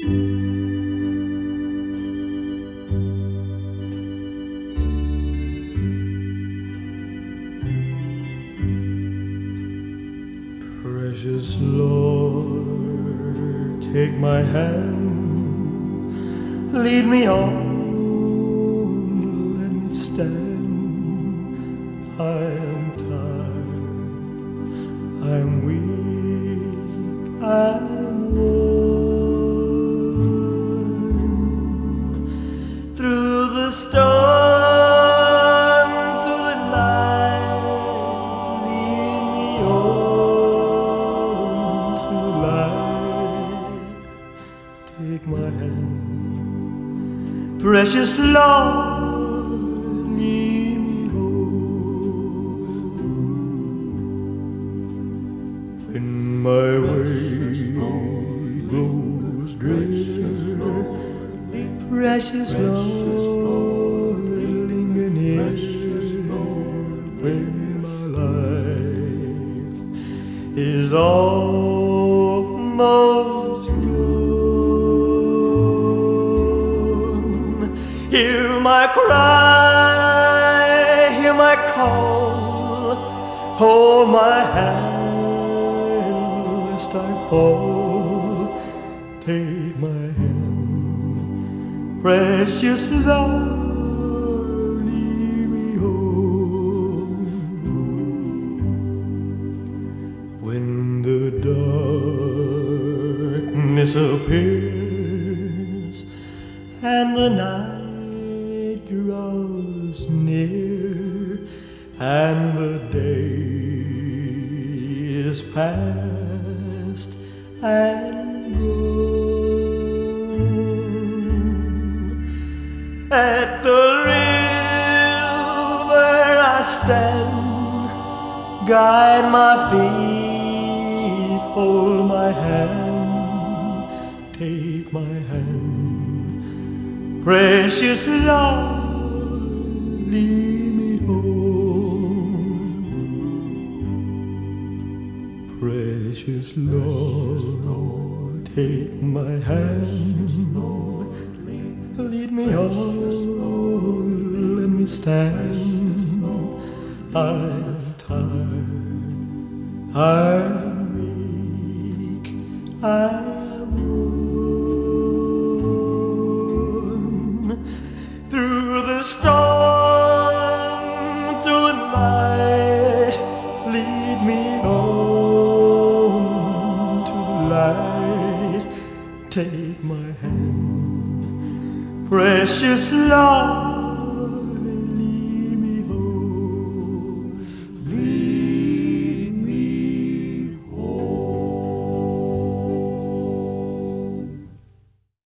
Precious Lord, take my hand, lead me on, let me stand. I am tired, I am weak, I am worn. Through the storm, through the night, lead me on to light. Take my hand, precious Lord, lead me home. When my way grows drear, precious Lord, linger near. When my life is almost gone, hear my cry, hear my call, hold my hand lest I fall. Take my hand, precious Lord, lead me home. When the darkness appears and the night draws near and the day is past and gone, at the river I stand, guide my feet, hold my hand, take my hand, precious Lord, lead me home. Precious Lord, take my hand, lead me on, let me stand. I'm tired, I'm weak, I'm worn. Through the storm, through the night, lead me on to the light. Take my hand, precious Lord,